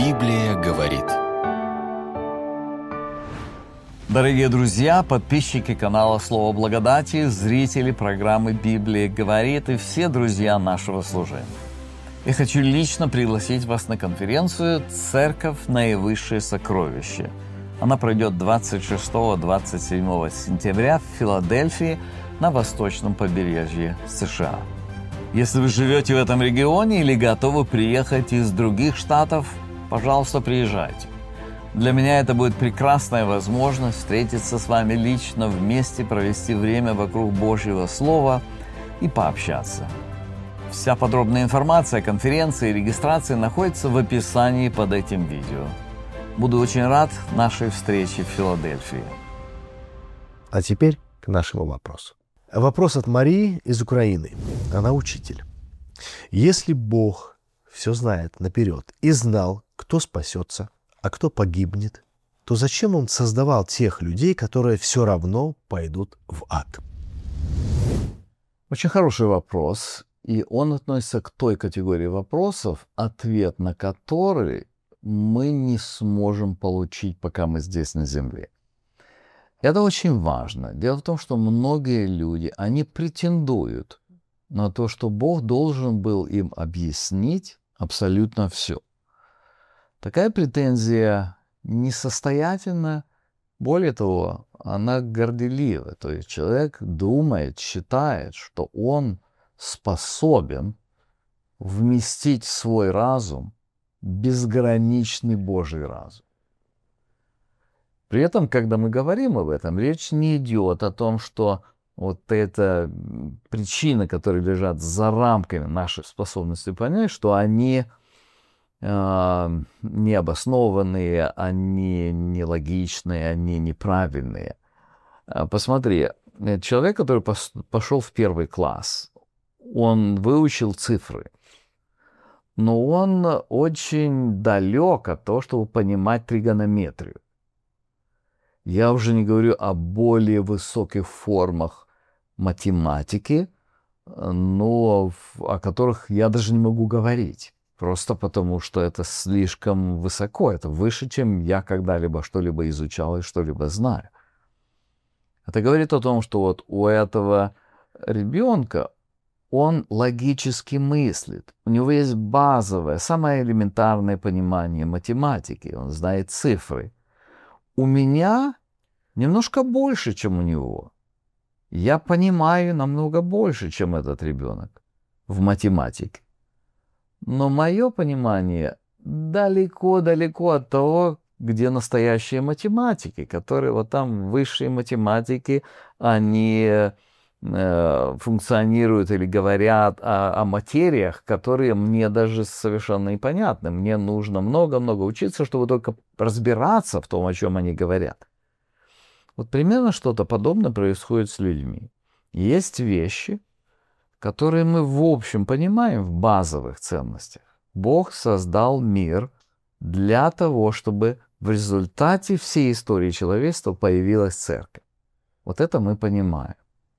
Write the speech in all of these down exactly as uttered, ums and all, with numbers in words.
Библия говорит. Дорогие друзья, подписчики канала Слово Благодати, зрители программы «Библия говорит» и все друзья нашего служения. Я хочу лично пригласить вас на конференцию «Церковь. Наивысшее сокровище». Она пройдет двадцать шестого - двадцать седьмого сентября в Филадельфии на восточном побережье США. Если вы живете в этом регионе или готовы приехать из других штатов, пожалуйста, приезжайте. Для меня это будет прекрасная возможность встретиться с вами лично, вместе провести время вокруг Божьего Слова и пообщаться. Вся подробная информация о конференции и регистрации находится в описании под этим видео. Буду очень рад нашей встрече в Филадельфии. А теперь к нашему вопросу. Вопрос от Марии из Украины. Она учитель. Если Бог все знает наперед и знал, кто спасется, а кто погибнет, то зачем Он создавал тех людей, которые все равно пойдут в ад? Очень хороший вопрос, и он относится к той категории вопросов, ответ на который мы не сможем получить, пока мы здесь на земле. Это очень важно. Дело в том, что многие люди, они претендуют на то, что Бог должен был им объяснить абсолютно все. Такая претензия несостоятельна, более того, она горделива. То есть человек думает, считает, что он способен вместить в свой разум безграничный Божий разум. При этом, когда мы говорим об этом, речь не идет о том, что вот эта причины, которые лежат за рамками нашей способности понять, что они э, необоснованные, они нелогичные, они неправильные. Посмотри, человек, который пошел в первый класс, он выучил цифры, но он очень далек от того, чтобы понимать тригонометрию. Я уже не говорю о более высоких формах математики, но о которых я даже не могу говорить. Просто потому, что это слишком высоко, это выше, чем я когда-либо что-либо изучал и что-либо знаю. Это говорит о том, что вот у этого ребенка он логически мыслит. У него есть базовое, самое элементарное понимание математики. Он знает цифры. У меня немножко больше, чем у него. Я понимаю намного больше, чем этот ребенок в математике. Но мое понимание далеко-далеко от того, где настоящие математики, которые вот там высшие математики, они э, функционируют или говорят о, о материях, которые мне даже совершенно непонятны. Мне нужно много-много учиться, чтобы только разбираться в том, о чем они говорят. Вот примерно что-то подобное происходит с людьми. Есть вещи, которые мы в общем понимаем в базовых ценностях. Бог создал мир для того, чтобы в результате всей истории человечества появилась церковь. Вот это мы понимаем.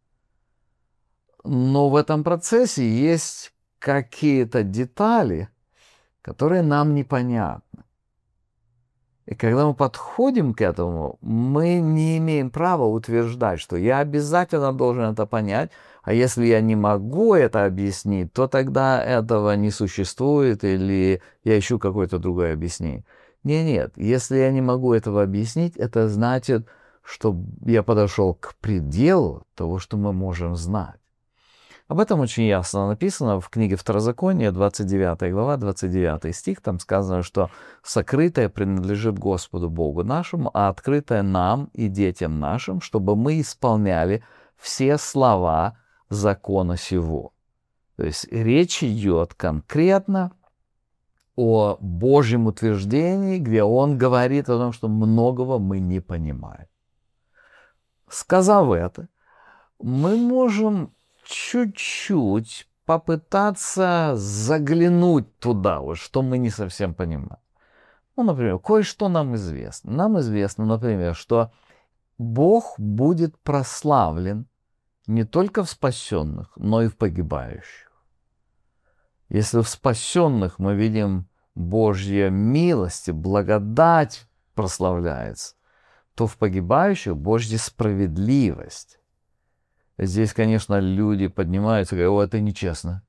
Но в этом процессе есть какие-то детали, которые нам непонятны. И когда мы подходим к этому, мы не имеем права утверждать, что я обязательно должен это понять, а если я не могу это объяснить, то тогда этого не существует, или я ищу какое-то другое объяснение. Нет, нет, если я не могу этого объяснить, это значит, что я подошел к пределу того, что мы можем знать. Об этом очень ясно написано в книге Второзакония, двадцать девятая глава, двадцать девятый стих. Там сказано, что сокрытое принадлежит Господу Богу нашему, а открытое нам и детям нашим, чтобы мы исполняли все слова закона сего. То есть речь идет конкретно о Божьем утверждении, где Он говорит о том, что многого мы не понимаем. Сказав это, мы можем чуть-чуть попытаться заглянуть туда, вот, что мы не совсем понимаем. Ну, например, кое-что нам известно. Нам известно, например, что Бог будет прославлен не только в спасенных, но и в погибающих. Если в спасенных мы видим Божья милость и благодать прославляется, то в погибающих Божья справедливость. Здесь, конечно, люди поднимаются и говорят: о, это нечестно.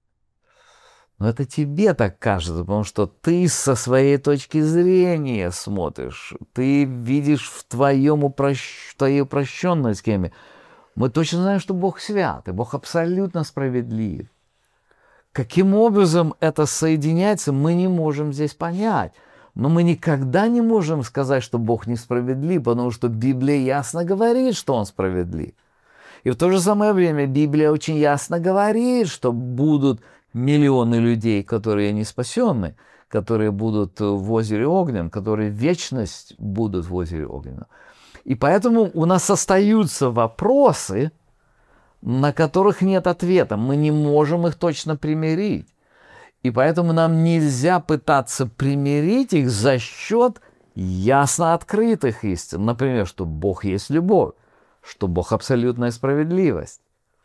Но это тебе так кажется, потому что ты со своей точки зрения смотришь, ты видишь в, твоем упрощ... в твоей упрощенной схеме. Мы точно знаем, что Бог свят, и Бог абсолютно справедлив. Каким образом это соединяется, мы не можем здесь понять. Но мы никогда не можем сказать, что Бог несправедлив, потому что Библия ясно говорит, что Он справедлив. И в то же самое время Библия очень ясно говорит, что будут миллионы людей, которые не спасенны, которые будут в озере Огненном, которые в вечность будут в озере Огненном. И поэтому у нас остаются вопросы, на которых нет ответа. Мы не можем их точно примирить. И поэтому нам нельзя пытаться примирить их за счет ясно открытых истин. Например, что Бог есть любовь, что Бог абсолютная справедливость.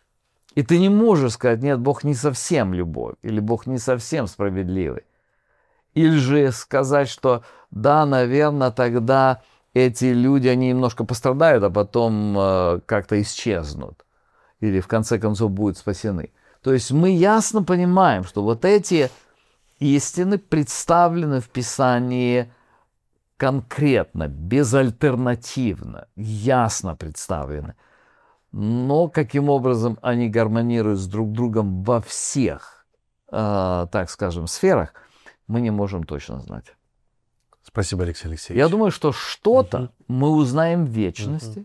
И ты не можешь сказать: нет, Бог не совсем любовь, или Бог не совсем справедливый. Или же сказать, что да, наверное, тогда эти люди, они немножко пострадают, а потом э, как-то исчезнут. Или в конце концов будут спасены. То есть мы ясно понимаем, что вот эти истины представлены в Писании конкретно, безальтернативно, ясно представлены. Но каким образом они гармонируют с друг другом во всех, э, так скажем, сферах, мы не можем точно знать. Спасибо, Алексей Алексеевич. Я думаю, что что-то uh-huh. мы узнаем в вечности, uh-huh.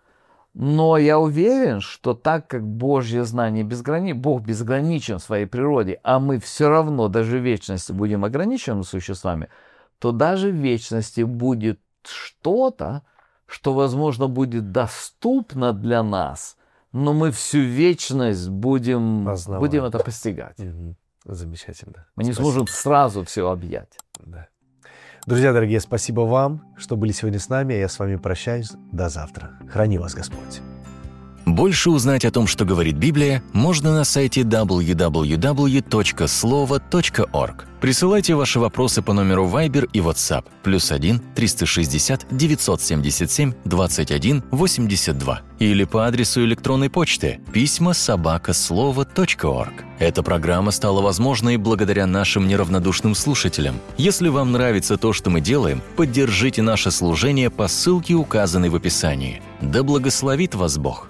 но я уверен, что так как Божье знание безграни... Бог безграничен в своей природе, а мы все равно даже в вечности будем ограниченными существами, то даже в вечности будет что-то, что, возможно, будет доступно для нас, но мы всю вечность будем, будем это постигать. Угу. Замечательно. Мы не спасибо. Сможем сразу все объять. Да. Друзья дорогие, спасибо вам, что были сегодня с нами. Я с вами прощаюсь. До завтра. Храни вас Господь. Больше узнать о том, что говорит Библия, можно на сайте дабл ю дабл ю дабл ю точка слово точка орг. Присылайте ваши вопросы по номеру Viber и WhatsApp плюс один триста шестьдесят девятьсот семьдесят семь двадцать один восемьдесят два или по адресу электронной почты письма собака слово точка орг. Эта программа стала возможной благодаря нашим неравнодушным слушателям. Если вам нравится то, что мы делаем, поддержите наше служение по ссылке, указанной в описании. Да благословит вас Бог!